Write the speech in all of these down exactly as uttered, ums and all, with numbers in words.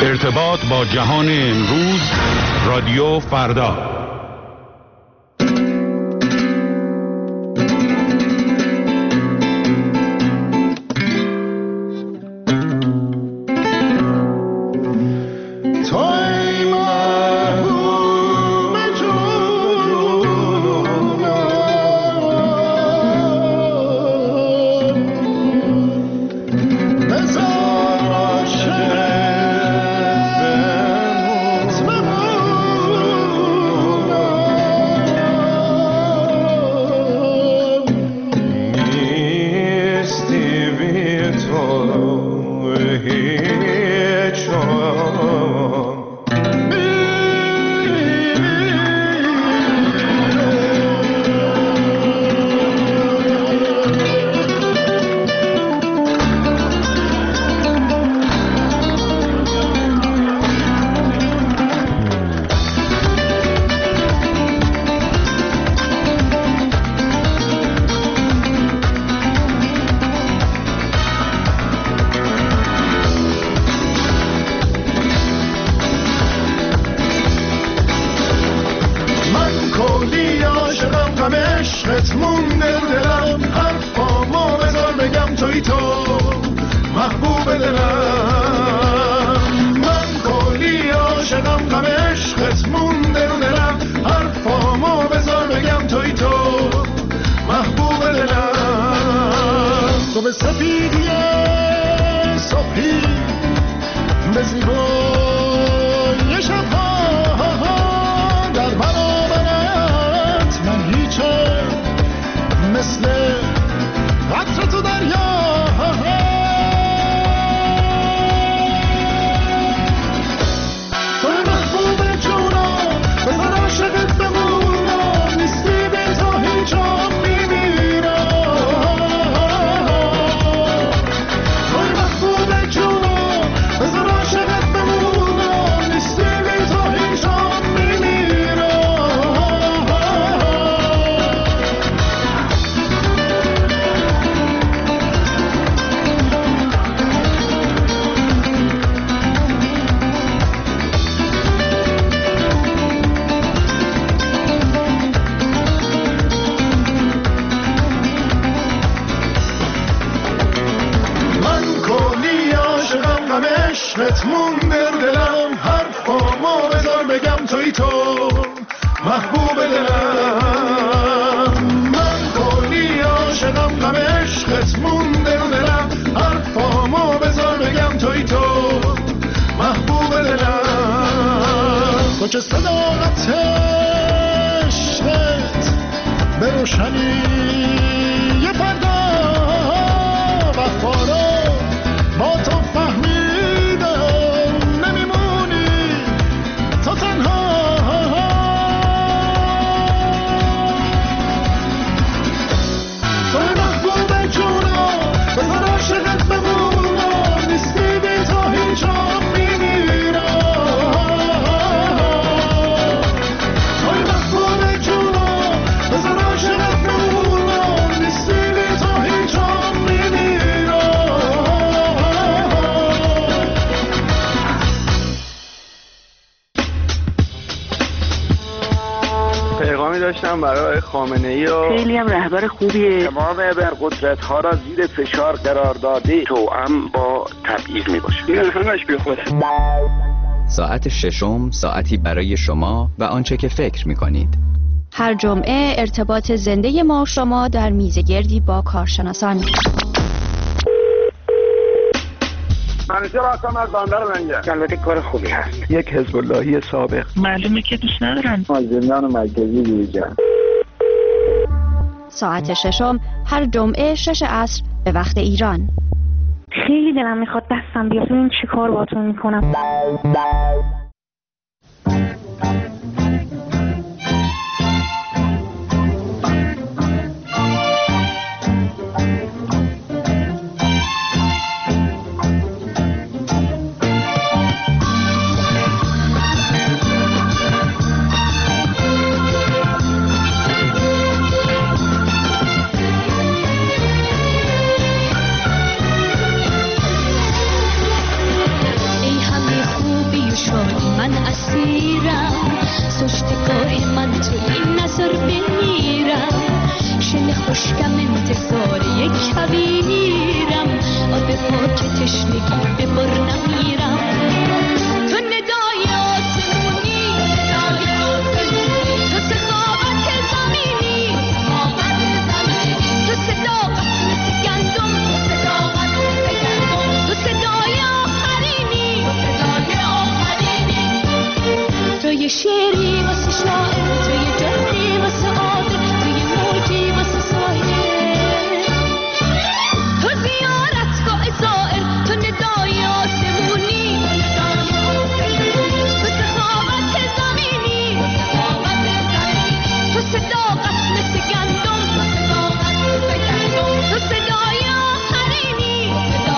ارتباط با جهان امروز، رادیو فردا. برای خامنه‌ای و خیلی هم رهبر خوبیه. تمام ابرقدرت‌ها را زیر فشار قرار داده، توأم با تبعیض میباشه. این همش بیخوده. ساعت ششم، ساعتی برای شما و آنچه که فکر میکنید. هر جمعه ارتباط زنده ما شما در میزگردی با کارشناسان. منیژه راستم از بندر منجه. البته کار خوبی هست. یک حزب اللهی سابق. معلومه که دوست ندارن. از زندان مرکزی بیرون. ساعت ششم هر جمعه شش عصر به وقت ایران. خیلی دلم میخواد دستم بیاد ببین چی کار باهاتون میکنم. پشت گاه من تو این نظر بمیرم شل خوشکم انتظار یک کویرم آب پاک تشنگی به بر نمیرم تو ندای آسمونی تو سخاوت زمینی تو صداقت مثل گندم تو صدای آخرینی تو یه شعری واسه شاعر تو یه جادی واسه عادل تو یه موجی واسه ساحل تو زیارتگاه زائر تو ندای آسمونی تو سخاوت زمینی تو صداقت مثل گندم تو صدای آخرینی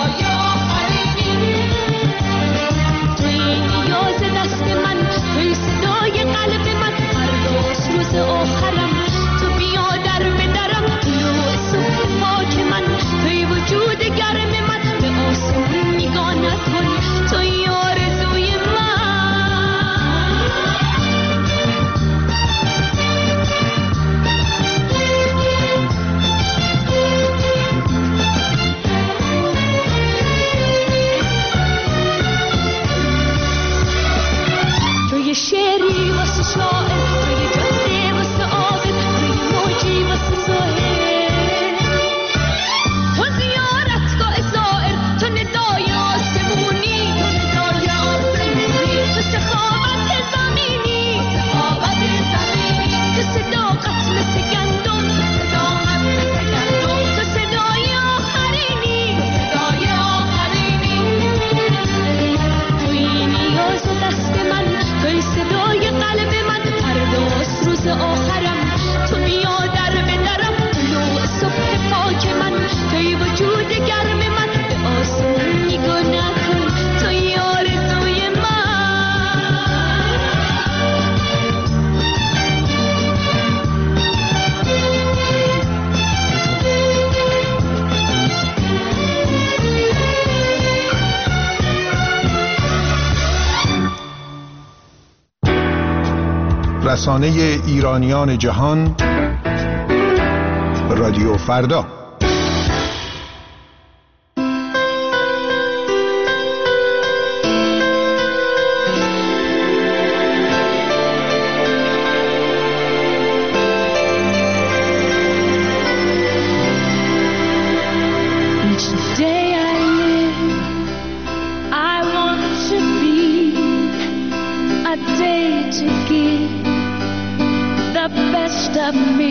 توی نیاز دست من توی صدای قلب من فرداست روز آخرم تو بیا در به درم طلوع صبح پاک من توی وجود گرم من به آسمون نگاه نکن توی آرزوی من تو یه شعری واسه شاعر تو یه جاده واسه عابد تو یه موجی واسه ساحل تو زیارتگاه زائر تو ندای آسمونی تو سخاوت زمینی تو صداقت مثل گندم تو صدای آخرینی توی نیاز دست من توی صدای قلب من فرداست روز آخرم تو بیا در به درم طلوع صبح پاک من توی وجود گرم من به آسمون نگاه نکن توی آرزوی من رسانه ایرانیان جهان رادیو فردا. Each day I live, I want to be a day to give the best of me.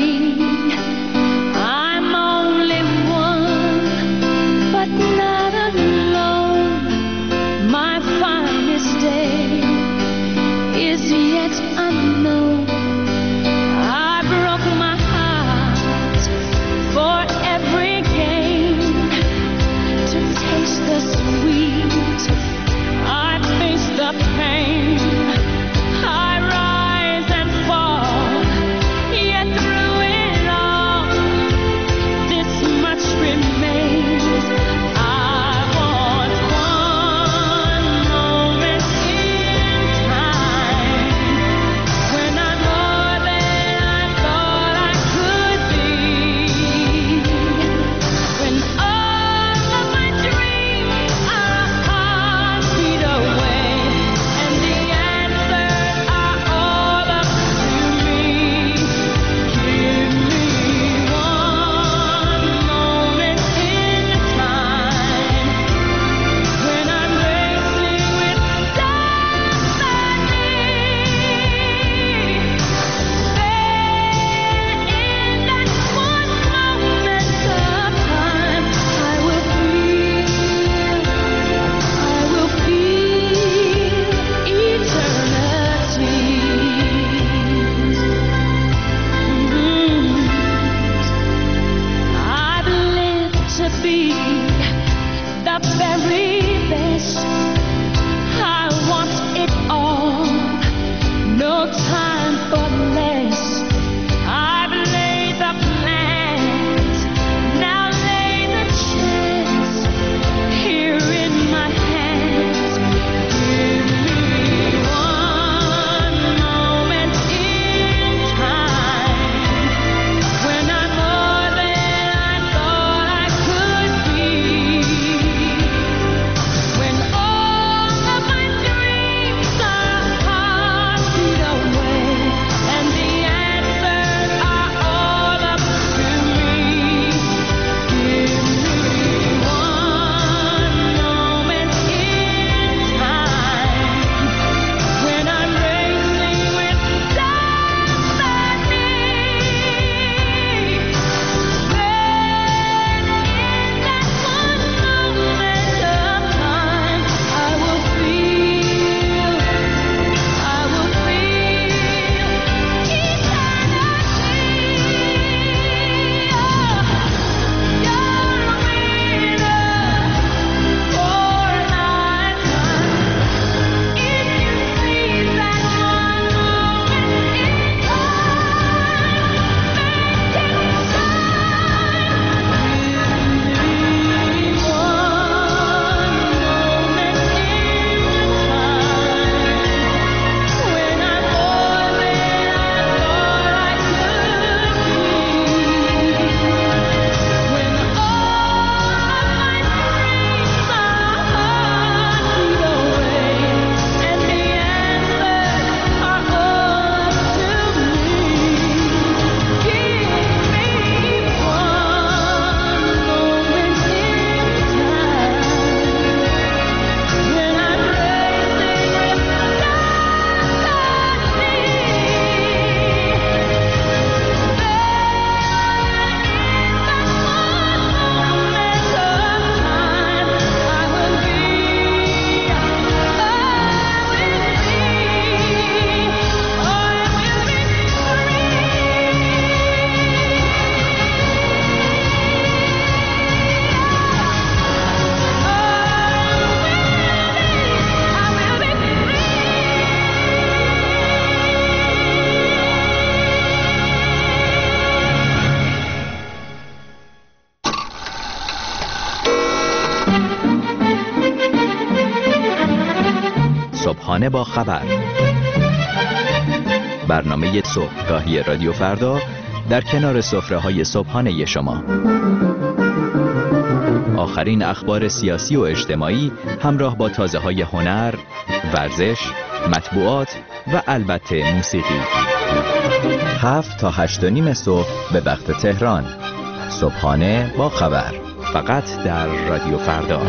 I'm only one, but not alone. My finest day is yet unknown. I broke my heart for every gain to taste the sweet. I face the pain. I rise and fall, yet through it صبحانه با خبر، برنامه صبحگاهی رادیو فردا در کنار سفره‌های صبحانه شما. آخرین اخبار سیاسی و اجتماعی همراه با تازه‌های هنر، ورزش، مطبوعات و البته موسیقی. هفت تا هشت و نیم صبح به وقت تهران. صبحانه با خبر، فقط در رادیو فردا.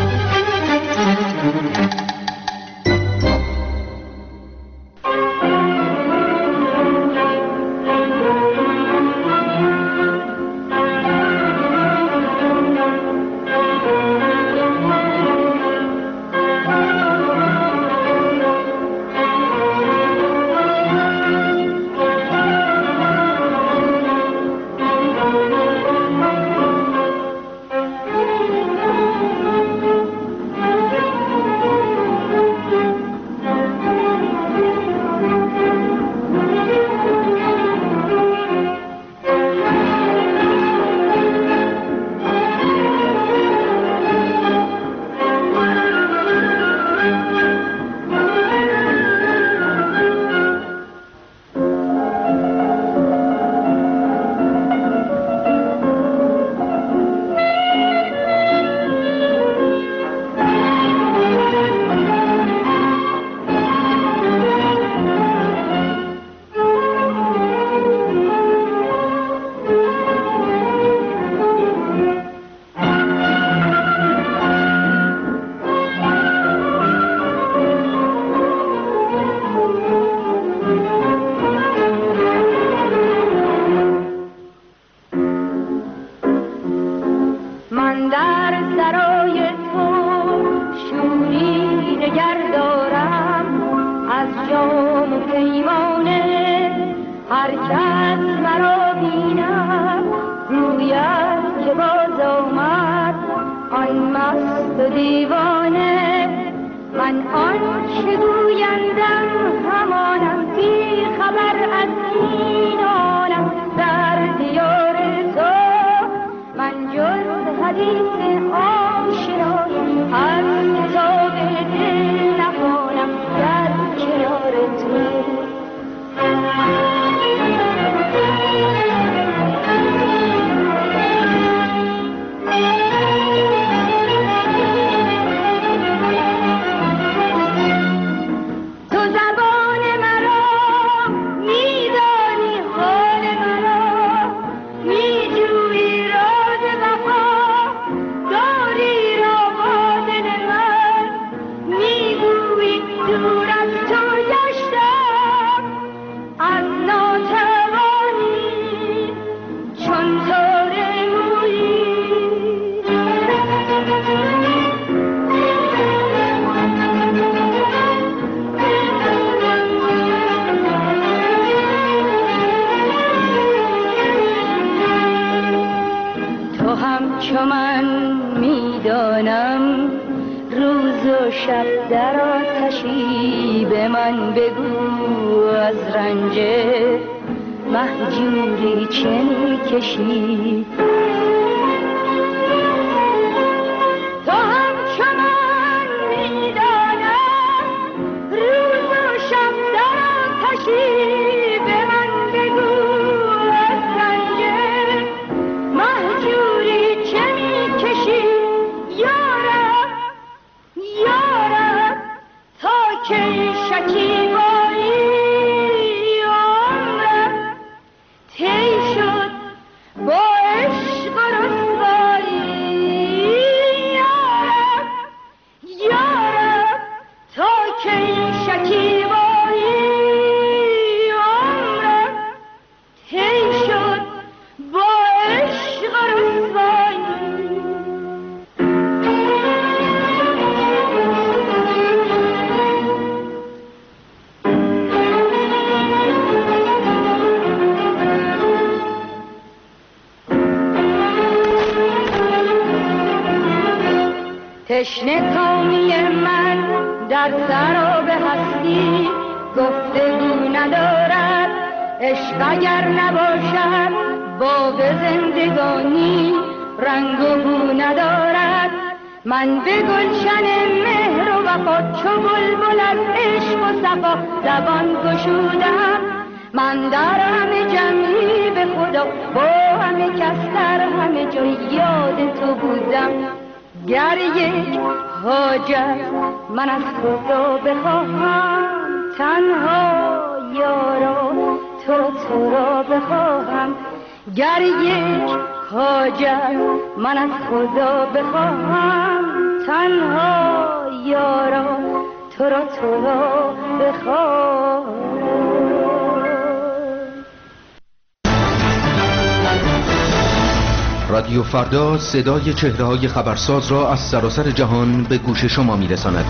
تشنه کامی من در سراب هستی گفتگو ندارد، عشق اگر نباشد باغ زندگانی رنگ و بو ندارد. من به گلشن مهر و وفا چو بلبل از عشق و صفا زبان گشودم. من در همه جمعی به خدا با همه کس در همه جای یاد تو بودم. گر یک حاجت من از خدا بخواهم تنها یارا تو را تو را بخواهم. گر یک حاجت من از خدا بخواهم تنها یارا تو را تو را بخواهم. رادیو فردا صدای چهره‌های خبرساز را از سراسر جهان به گوش شما می‌رساند.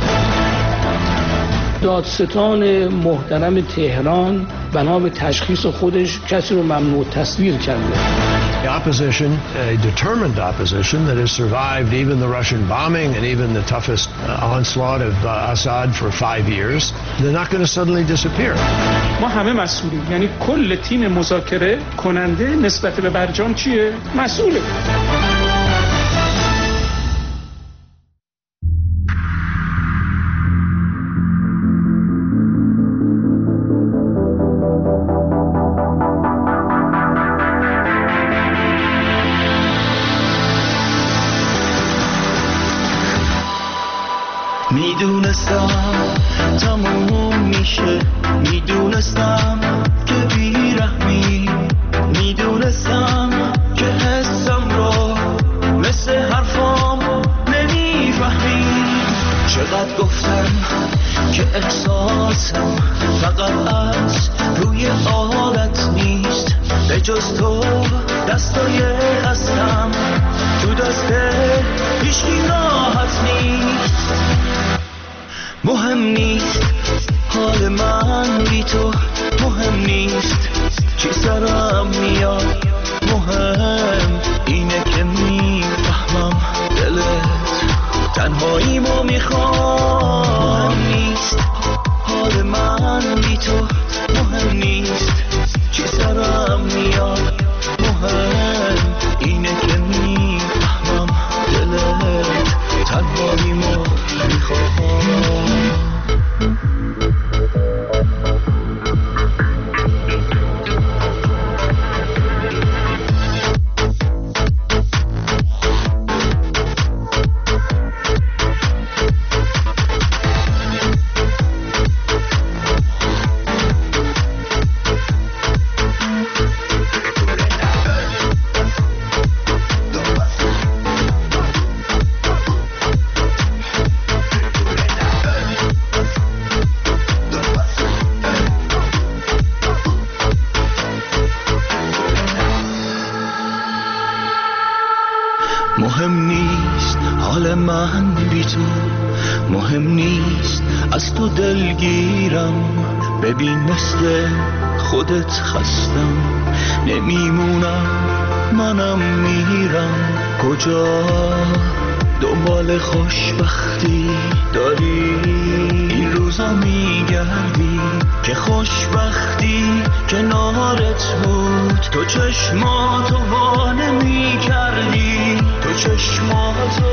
دادستان محترم تهران بنا به تشخیص خودش کسی رو ممنوع تصویر کرده. The opposition, a determined opposition that has survived even the Russian bombing and even the toughest uh, onslaught of uh, Assad for five years, they're not going to suddenly disappear. ما همه مسئولیم، یعنی کل تیم مذاکره کننده نسبت به برجام چیه؟ مسئوله. میدونستم تموم میشه، میدونستم که بیرحمی، میدونستم که حسم رو مثل حرفام نمیفهمی. چقدر گفتم که احساسم فقط از روی عادت نیست، به جز تو دستای هستم تو دست هیچکی راحت نیست. مهم نیست حال من بی تو، مهم نیست چی سرم میاد، مهم اینه که میفهمم دلت تنهاییمو میخوام. مهم نیست حال من بی تو، مهم نیست چی سرم میاد، مهم اینه که میفهمم دلت تنهاییمو میخوام. مهم نیست حال من بی تو، مهم نیست از تو دلگیرم. ببین مثل خودت خستم نمیمونم، منم میرم. کجا دنبال خوشبختی داری این روزا میگردی که خوشبختی کنارت بود. تو چشماتو وا نمی‌کردی، تو چشماتو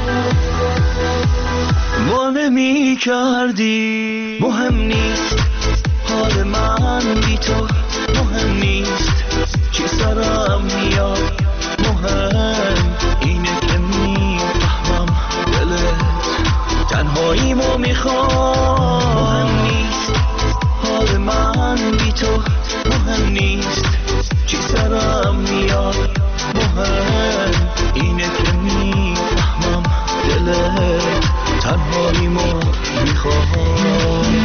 وا نمی‌کردی. مهم نیست حال من بی تو، مهم نیست چی سرم میاد، مهم اینه که میفهمم دلت تنهاییمو میخوام. مهم نیست حال من بی تو، مهم نیست چی سرم میاد، مهم اینه که میفهمم دلت تنهاییمو میخوام.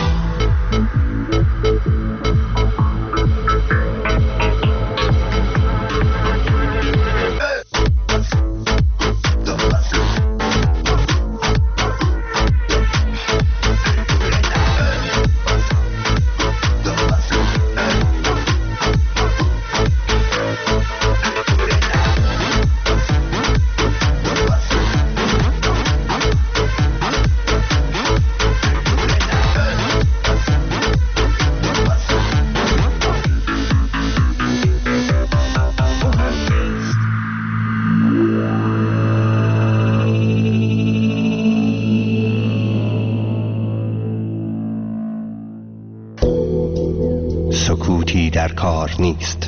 سکوتی در کار نیست.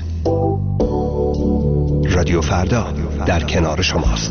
رادیو فردا در کنار شماست.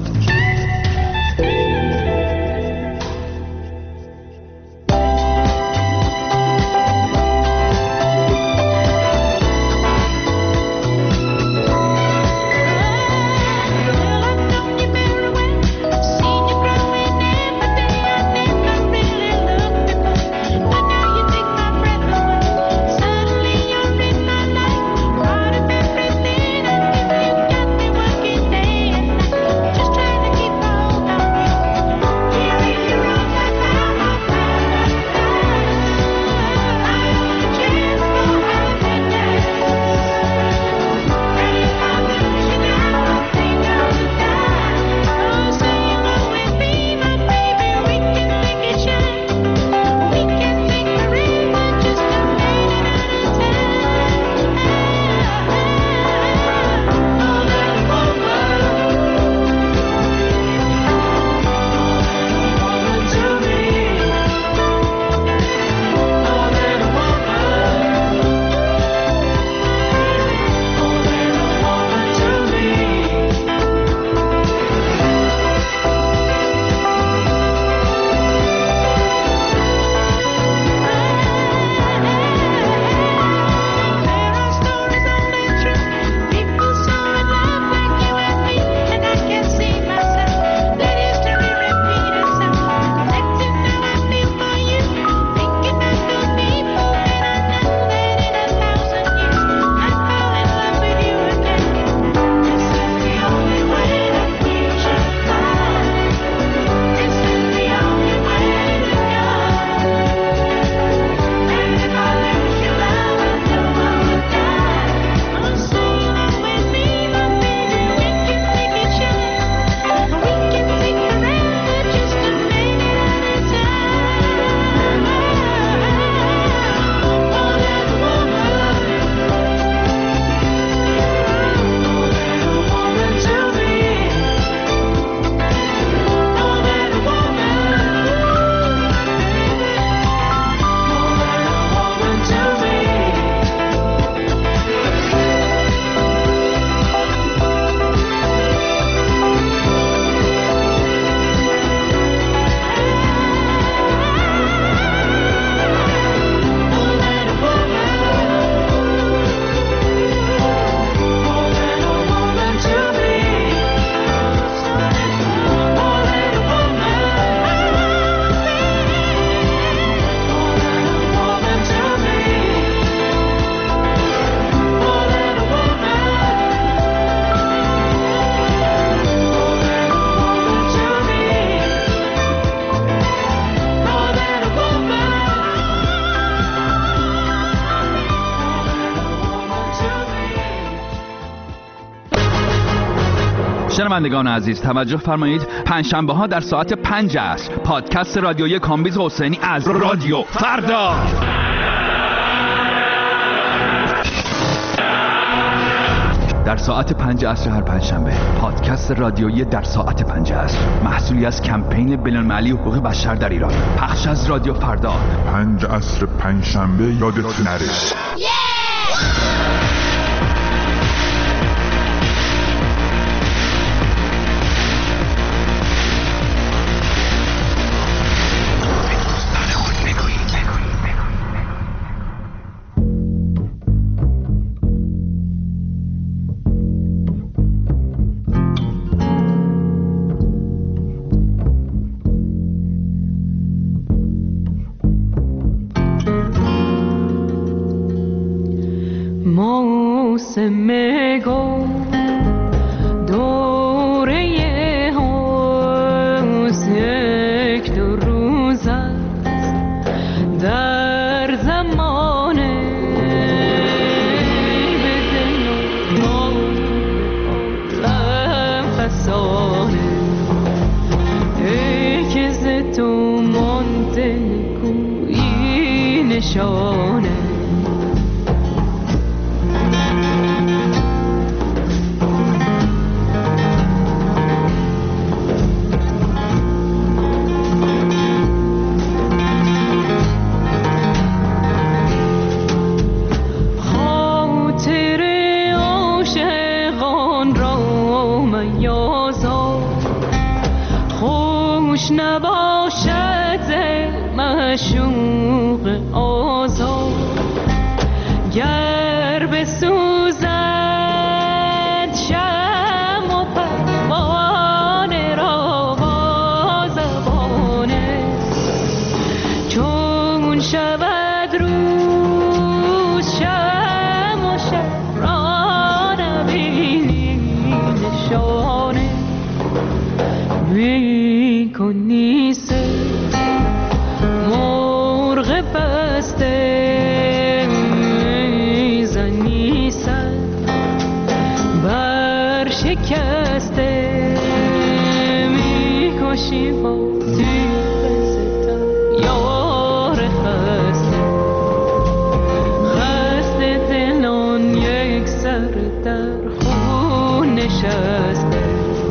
شنوندگان عزیز توجه فرمایید، پنجشنبه ها در ساعت پنج عصر پادکست رادیویی کامبیز حسینی از رادیو فردا در ساعت پنج عصر هر پنجشنبه پادکست رادیویی در ساعت پنج عصر محصولی از کمپین بین‌المللی حقوق بشر در ایران، پخش از رادیو فردا. پنج عصر پنجشنبه یادت نره. موسم گل دوره هاست، یک دو روز است در زمان بدن و فسانه ای ز تو مانده کوی نشانه. آزاد گر بسوزد شمع و پروانه را با زبانه چون شود روز شمع و شب را نبینی نشانه میکنی سر مرغ بسته میزنی سر بر شکسته میکشی با تیغ ستم یار خسته خسته دلان یک سر در خون نشسته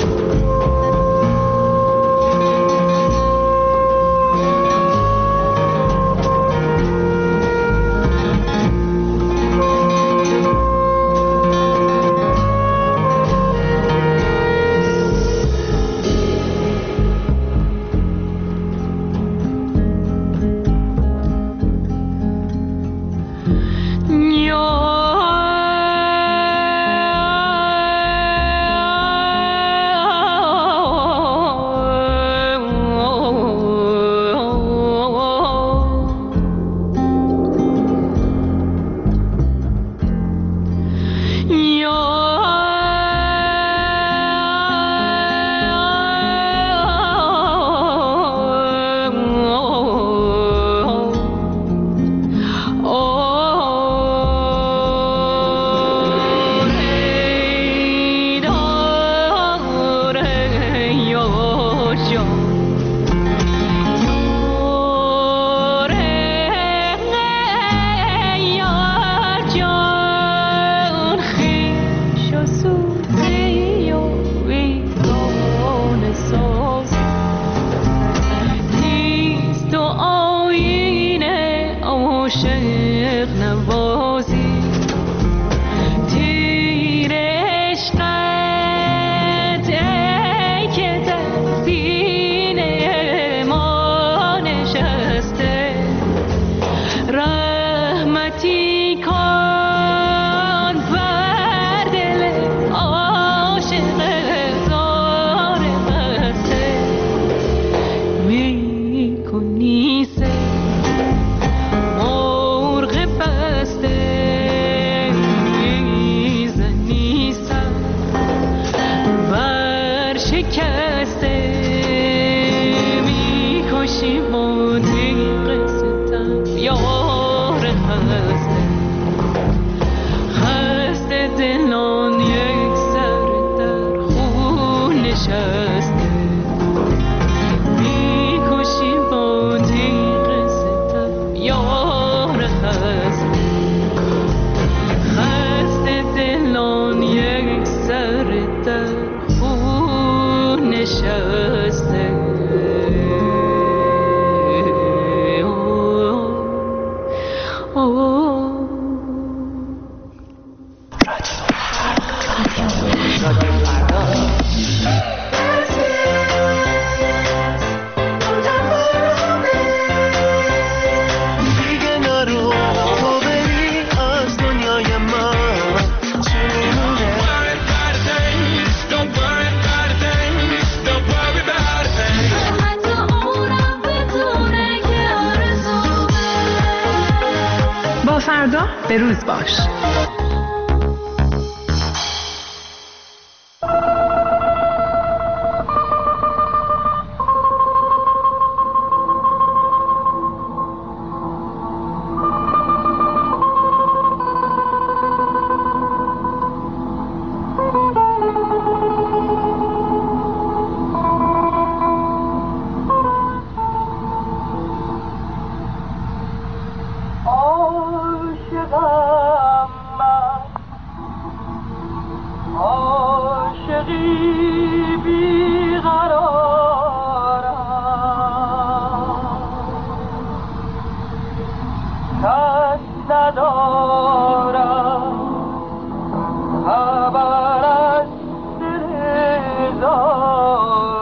به روز باش.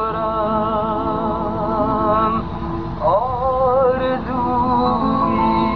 آرزویی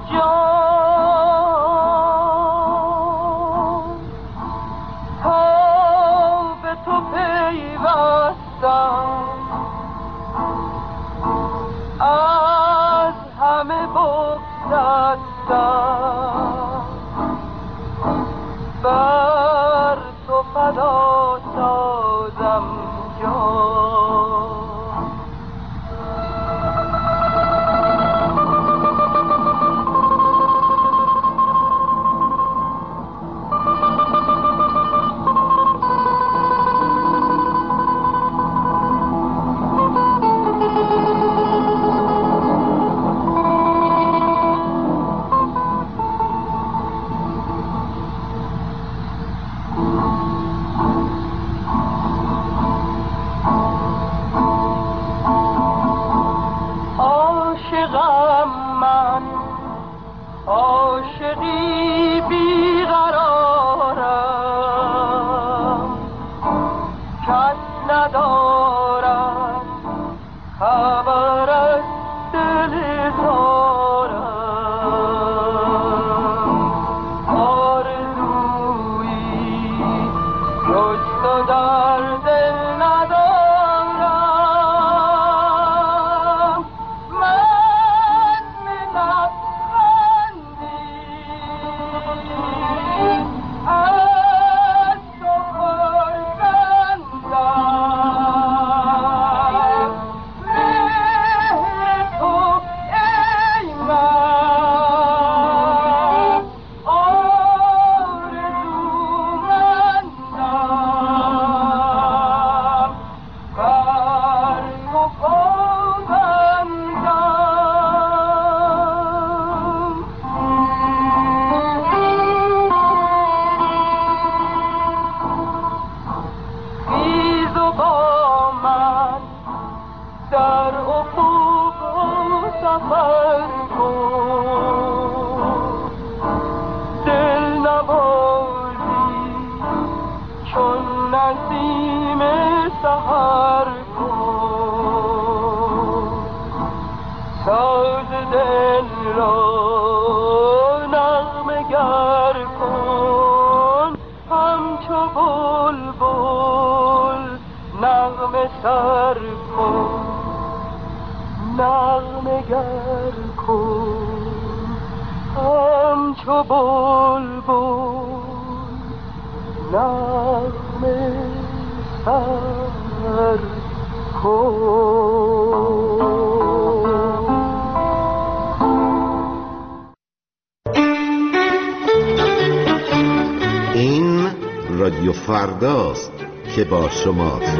این رادیو فرداست که با شماست.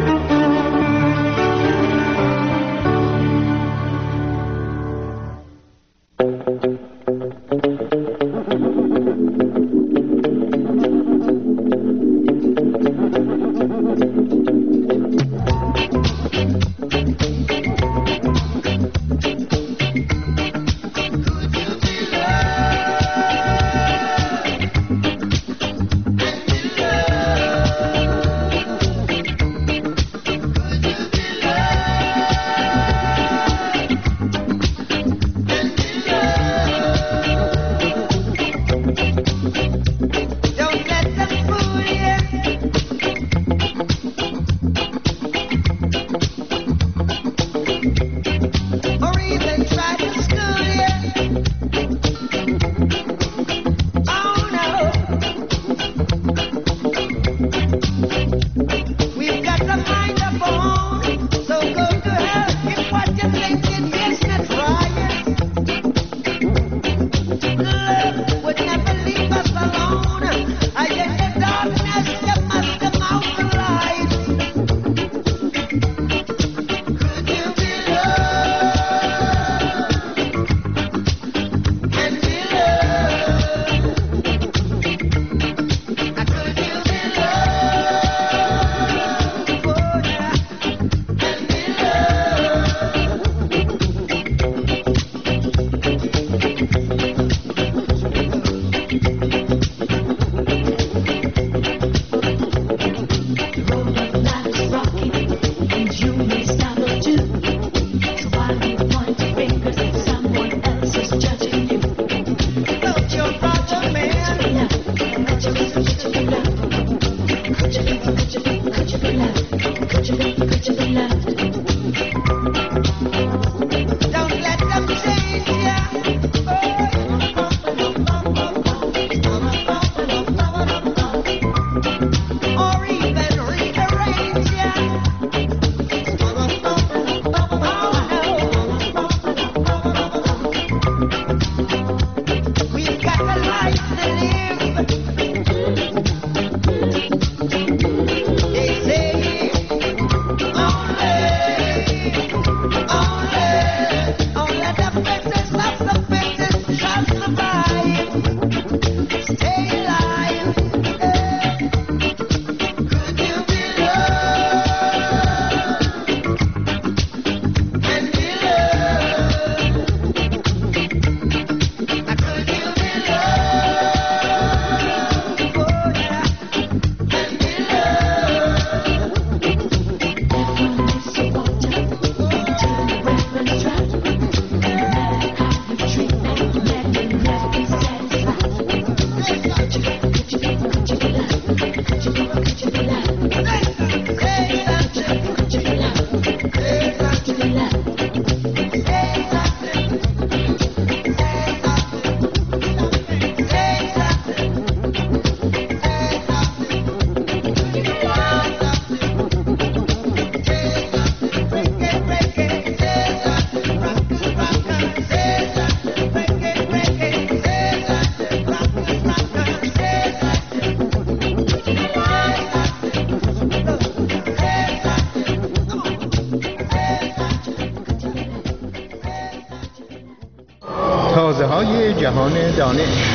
جهان دانش.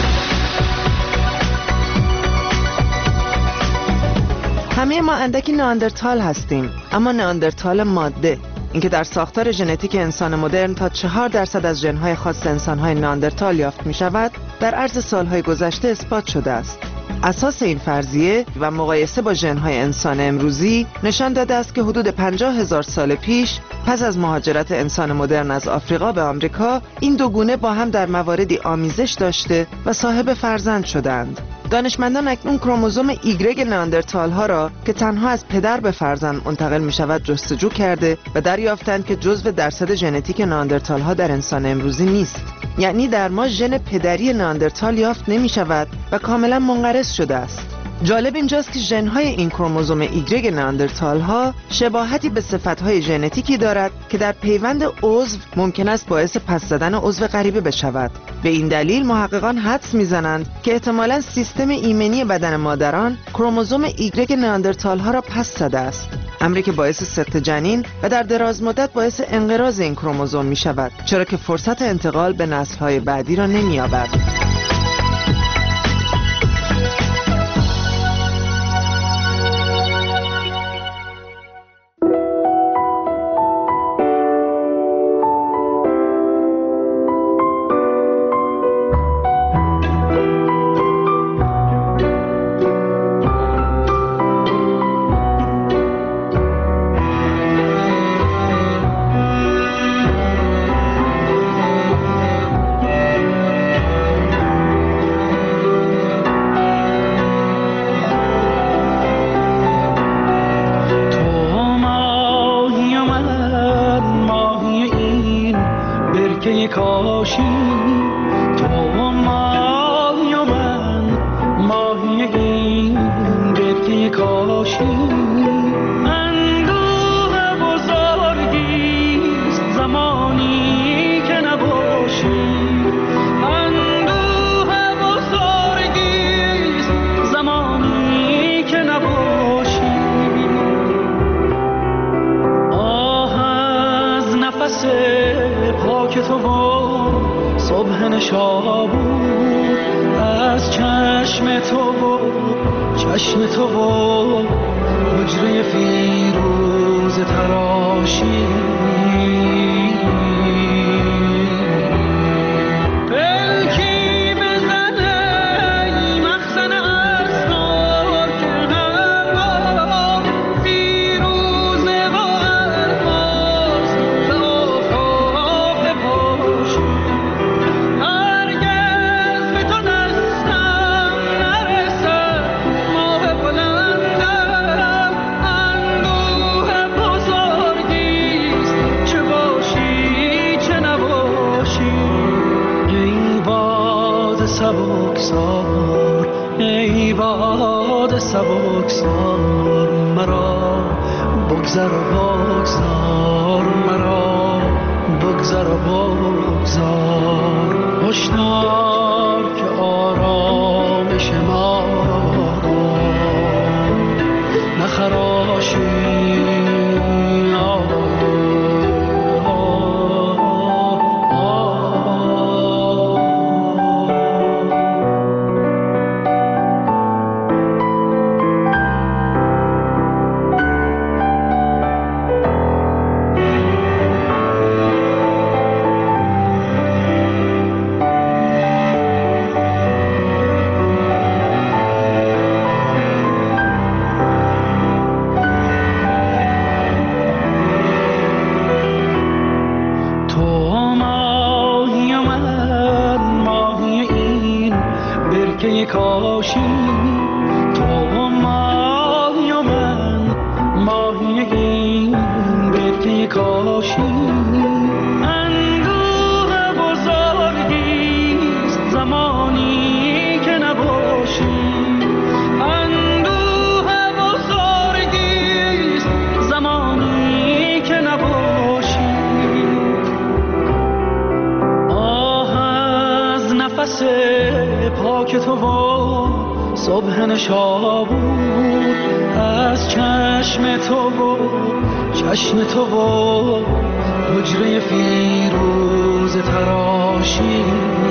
همه ما اندکی نئاندرتال هستیم، اما نئاندرتال ماده، اینکه در ساختار ژنتیک انسان مدرن تا چهار درصد از ژن‌های خاص انسان‌های نئاندرتال یافت می‌شود، در عرض سال‌های گذشته اثبات شده است. اساس این فرضیه و مقایسه با ژن‌های انسان امروزی نشان داده است که حدود پنجاه هزار سال پیش پس از مهاجرت انسان مدرن از آفریقا به آمریکا، این دو گونه با هم در مواردی آمیزش داشته و صاحب فرزند شدند. دانشمندان اکنون کروموزوم ایگرگ نئاندرتال ها را که تنها از پدر به فرزند منتقل می شود جستجو کرده و دریافتند که جزو درصد ژنتیک نئاندرتال ها در انسان امروزی نیست. یعنی در ما ژن پدری نئاندرتال یافت نمی شود و کاملا منقرض شده است. جالب اینجاست که ژن‌های این کروموزوم ایگرگ نئاندرتال ها شباهتی به صفت‌های ژنتیکی دارد که در پیوند عضو ممکن است باعث پس زدن عضو غریبه بشود. به این دلیل محققان حدس می‌زنند که احتمالاً سیستم ایمنی بدن مادران کروموزوم ایگرگ نئاندرتال ها را پس زده است، امری که باعث سقط جنین و در دراز مدت باعث انقراض این کروموزوم می‌شود، چرا که فرصت انتقال به نسل‌های بعدی را نمی‌یابد. پاک تو و صبح نشابور از چشم تو و چشم تو و حجره فیروز روز تراشی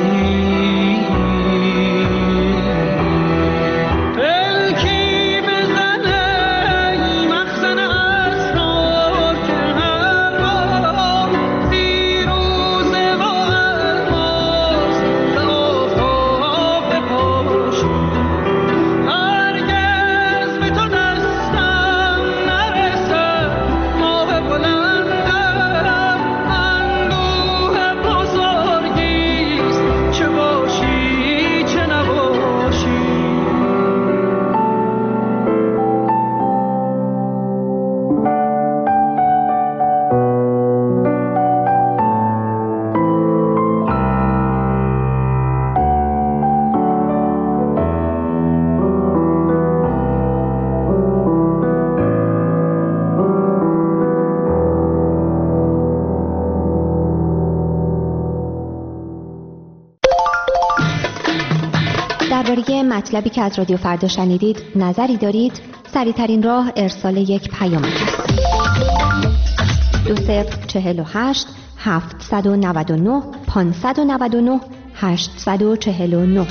درباره مطلبی که از رادیو فردا شنیدید نظری دارید؟ سریع‌ترین راه ارسال یک پیام است. دو صفر چهل و هشت هفتصد و نود و نه پانصد و نود و نه هشتصد و چهل و نه.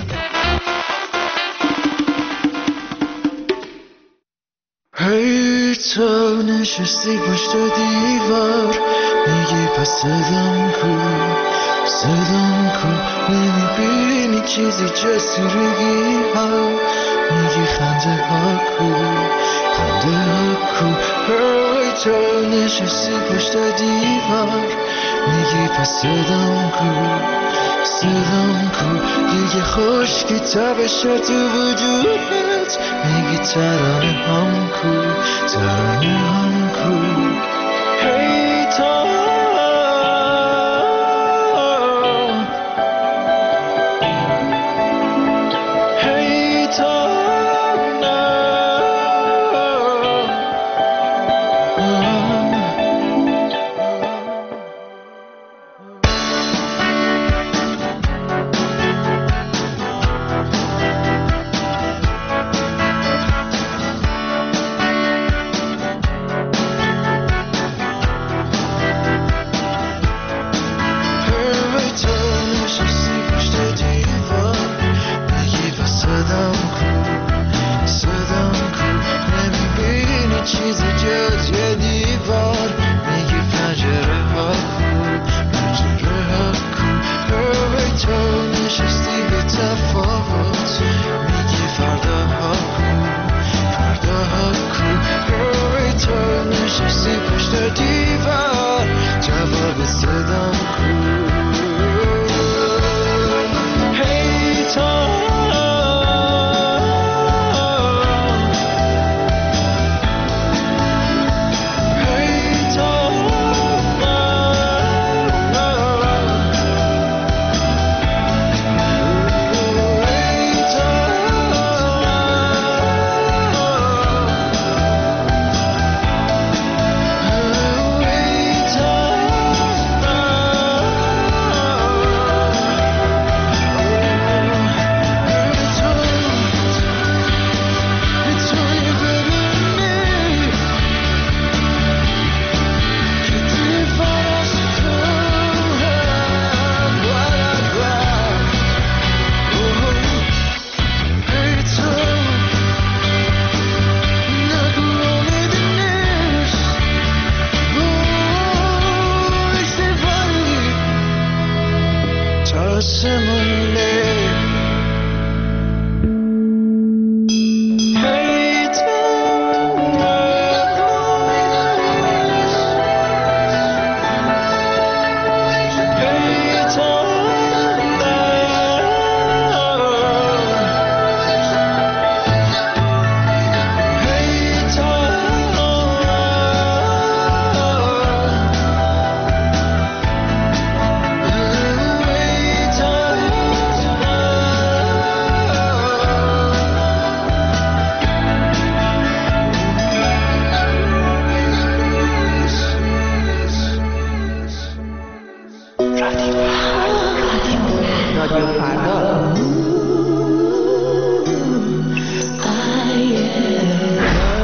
هی تو نشستی پشت دیوار میگی پس صدام کو صدام کو نمیبینی چیزی جسورگی ها میگی خنده ها کو خنده ها کو هی تو نشستی پشت دیوار میگی پس صدام کو صدام کو دیگه خشکی تبشه تو وجودت میگی ترانه هم کو ترانه هم کو هی تو هی تو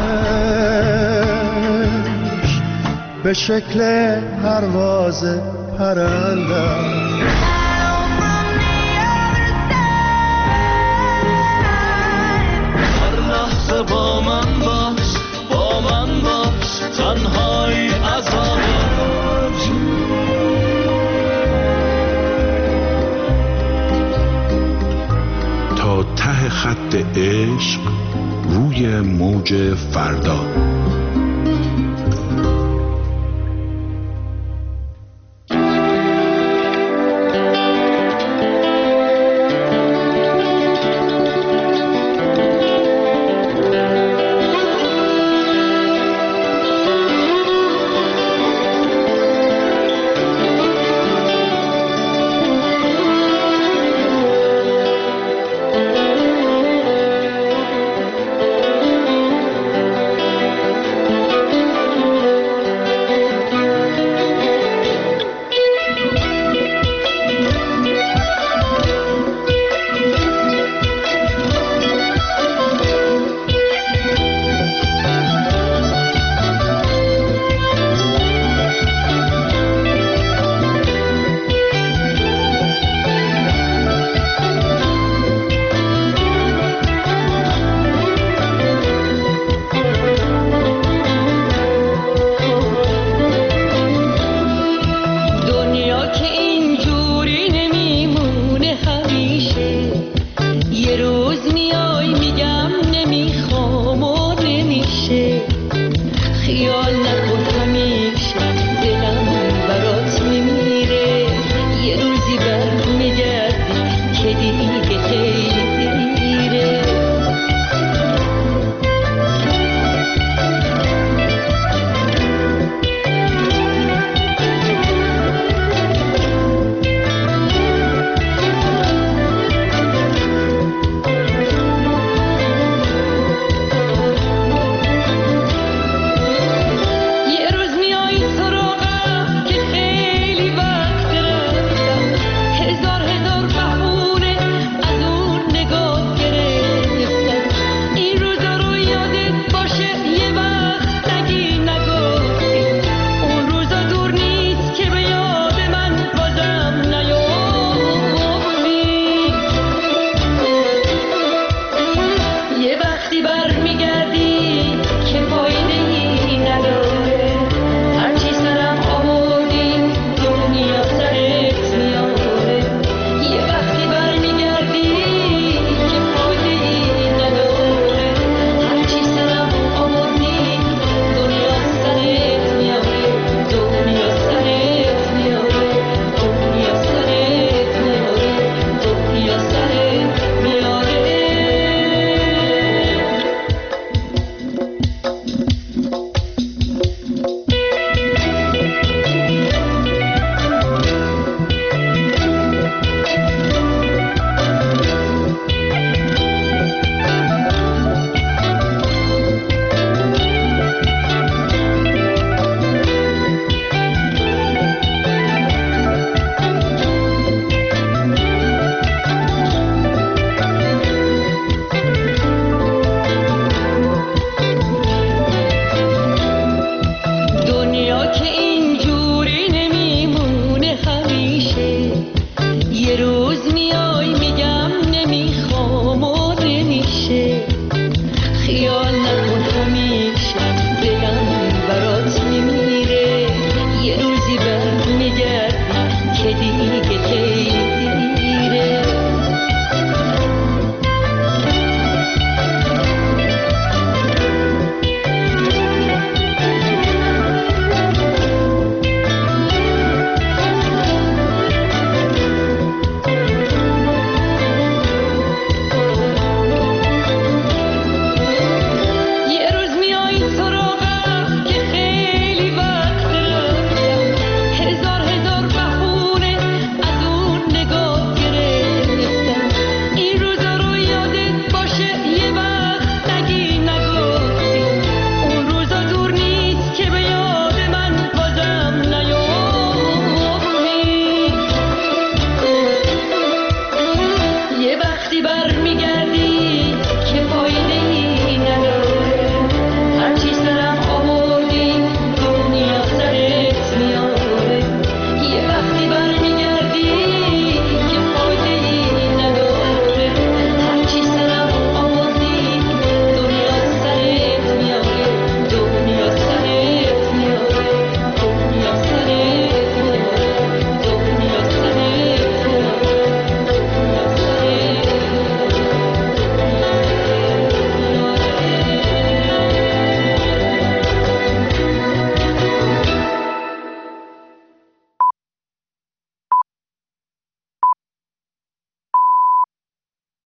به شکل پرواز پرندم. هر لحظه با من باش، با من باش، تنهایی عذابه. تا ته خط عشق روی موج فردا. وقتی برمیگردی